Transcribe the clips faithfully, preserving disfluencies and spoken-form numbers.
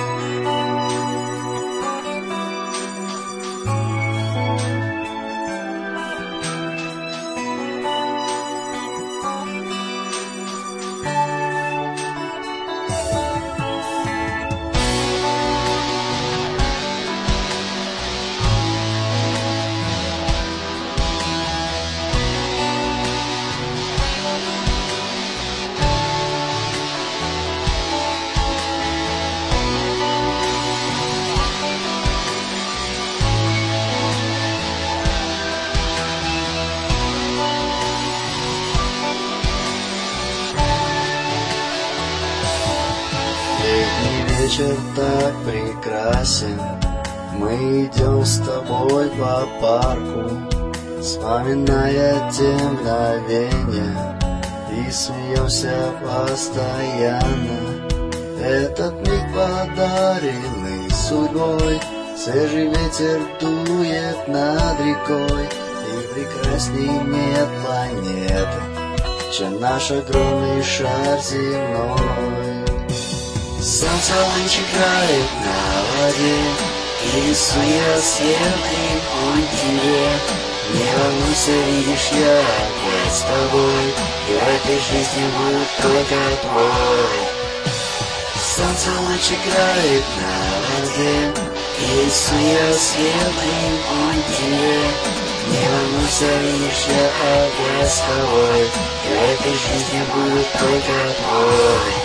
Вечер так прекрасен, мы идем с тобой по парку, вспоминая те мгновения, и смеемся постоянно. Этот миг, подаренный судьбой, свежий ветер дует над рекой, и прекрасней нет планеты, чем наш огромный шар земной. Солнце луч играет на воде, и рисуя светлый путь тебе. Не волнуйся, видишь, я опять с тобой, и в этой жизни будет только твой. Солнце луч играет на воде, и рисуя светлый путь тебе. Не волнуйся, видишь, я опять с тобой, и в этой жизни будет только твой.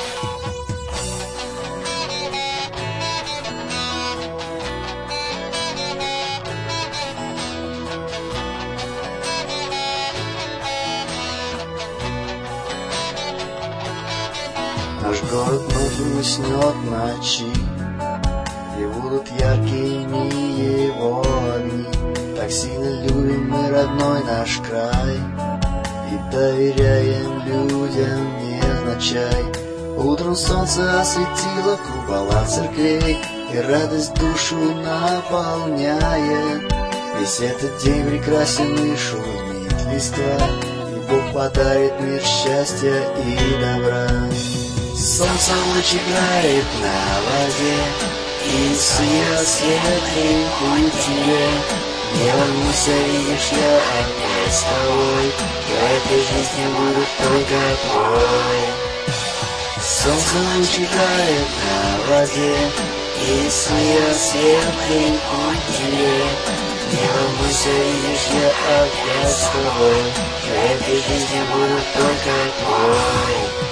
Наш город вновь уснет ночи, и будут яркими его огни. Так сильно любим мы родной наш край, и доверяем людям невзначай. Утром солнце осветило купола церквей, и радость душу наполняет. Весь этот день прекрасен и шумит листва, и Бог подарит мир счастья и добра. Солнце луч играет на воде, и сует светлый путь тебе. Не волнуйся, видишь, я опять с тобой, и в этой жизни будет только твой. Солнце луч играет на воде, и сует светлый путь тебе. Не волнуйся, видишь, я опять с тобой, и в этой жизни будет только твой.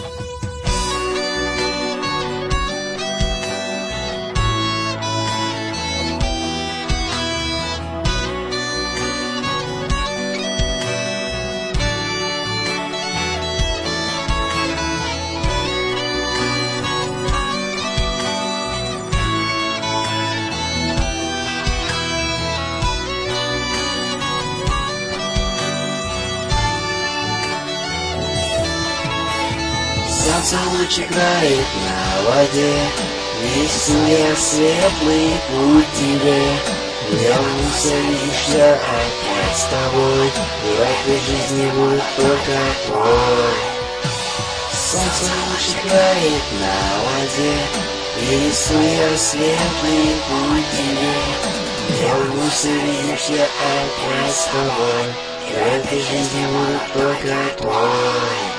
Солнце луч играет на воде, рисуя светлый путь тебе. Не волнуйся, видишь, я опять с тобой, и в этой жизни будет только твой. Солнце луч играет на воде, рисуя светлый путь тебе. Не волнуйся, видишь, я опять с тобой, и в этой жизни будет только твой.